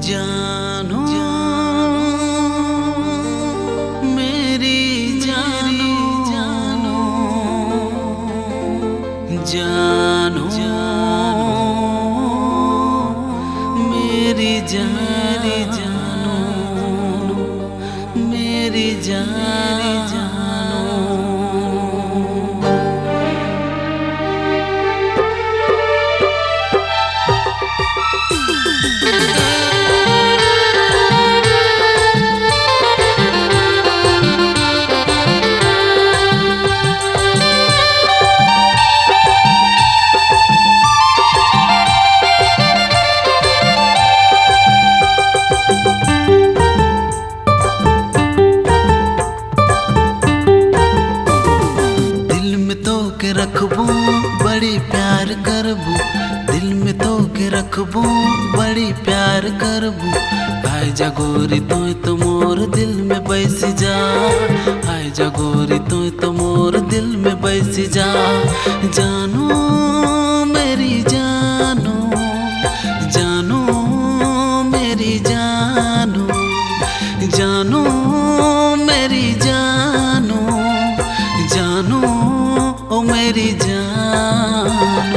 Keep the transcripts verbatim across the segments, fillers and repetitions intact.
जानो मेरी जानो जानो जानो मेरी जानी जानो मेरी जानी जानो। रखबू बड़ी प्यार करबू दिल में तो के रखबू बड़ी प्यार करबू। आय जगोरी तो तो मोर दिल में बैस जा आय जगोरी तो तो मोर दिल में बैस जा। जानो मेरी जानो जानो मेरी जानो जानो मेरी जानो जानो ओ मेरी जानो।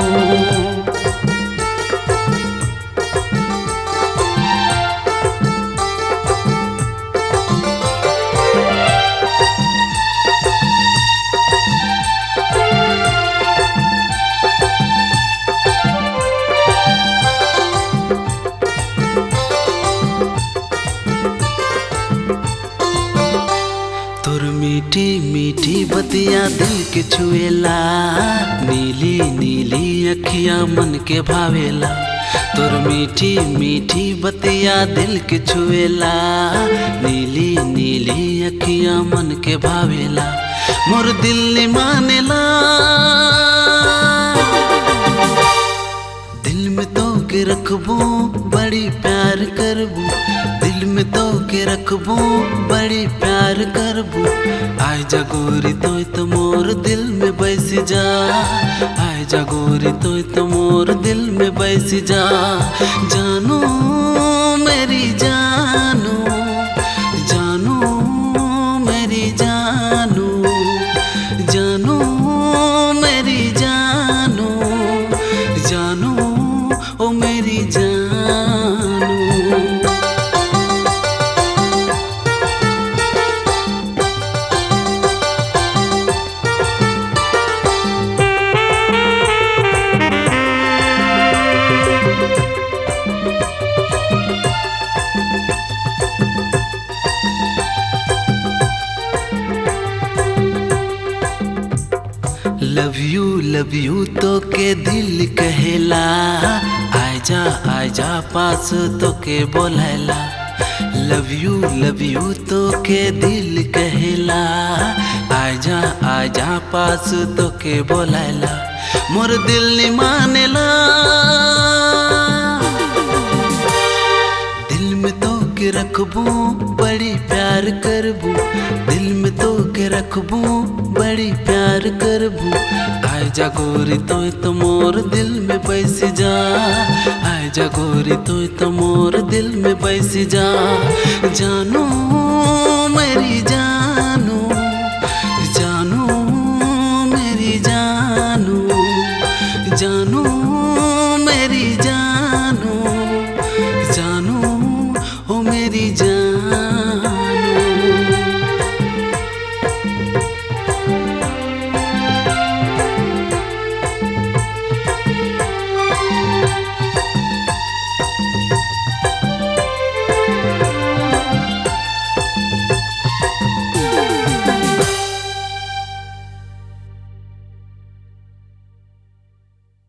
तोर मीठी मीठी बतिया दिल के छुएला नीली नीली अखियां मन के भावेला। तोर मीठी मीठी बतिया दिल के छुएला नीली नीली अखियां मन के भावेला। मोर दिल ने मानेला दिल में तो के रखबू बड़ी प्यार करबू दिल में तो के रखबू बड़ी प्यार करबू। आय जगोरी तो तो मोर दिल में बैस जा आय जगोरी तो तो मोर दिल में बैस जा। जानो मेरी जानो जानो मेरी जानो जानो मेरी जानो जानो ओ मेरी जानो। लव यू लव यू तो के दिल कहेला आजा आजा पास तो के बोलेला। लव यू लव यू तो के दिल कहेला आजा आजा पास तो के बोलेला। मोर दिल नहीं मानेला दिल में तो के रखबू बड़ी प्यार करबू दिल में तो के रखबू बड़ी प्यार करबू। आय जगोरी तो तो मोर दिल में बैस जा आय जगोरी तो तो मोर दिल में बैस जा। जानो मेरी